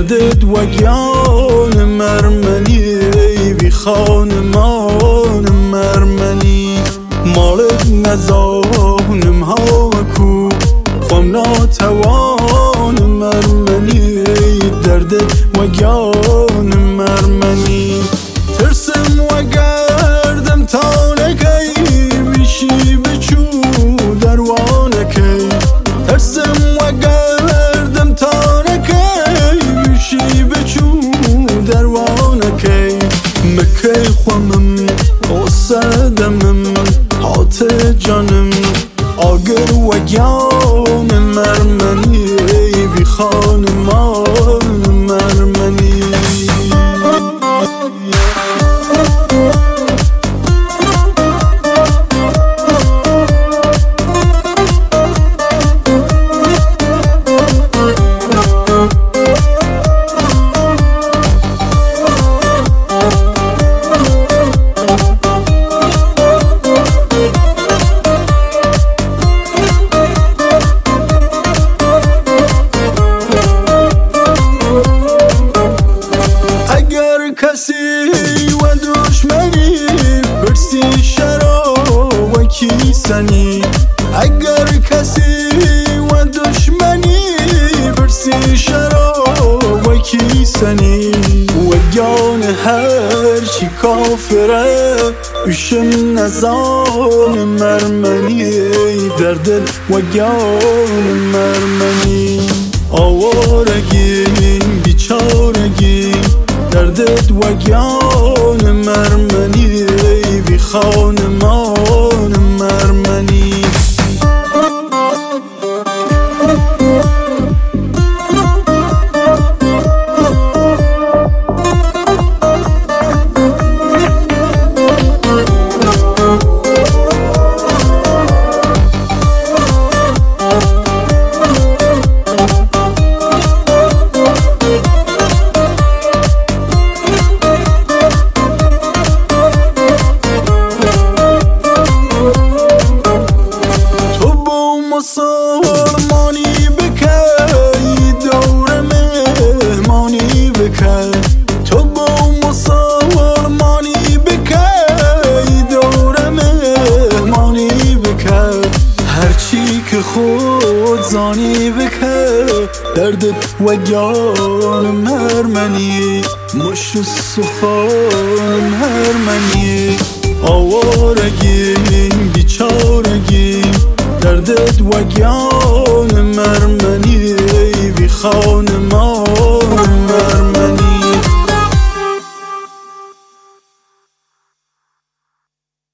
دردت وگیان مرمنی بی خانمان مرمنی مالت نزانم ها کو خم ناتوان مرمنی دردت وگیان مرمنی ترسم و گردم تا نکی بیشی بچو دروانکی ترسم و گردم تا نکی بیشی بچو دروانکی مکی خوامم قصه دمم حات جانم آگر وگیان مرمنی بی خانمان مرمنی کسی و دشمنی برسی شرا و کیسنی اگر کسی و دشمنی برسی شرا و کیسنی و جان هر چی کافره اشم نزان مرمنی دردل و جان مرمنی آوارگی بیچارگی دردت وگیان مرمنی بی خانمان مرمنی مسلمانی بکی دور مهمانی بکی تو با مسلمانی بکی دور مهمانی بکی هرچی که خود زانی بکی دردت وگیان مرمنی مش سخان مرمنی آوارگی بیچارگی دردت وگیان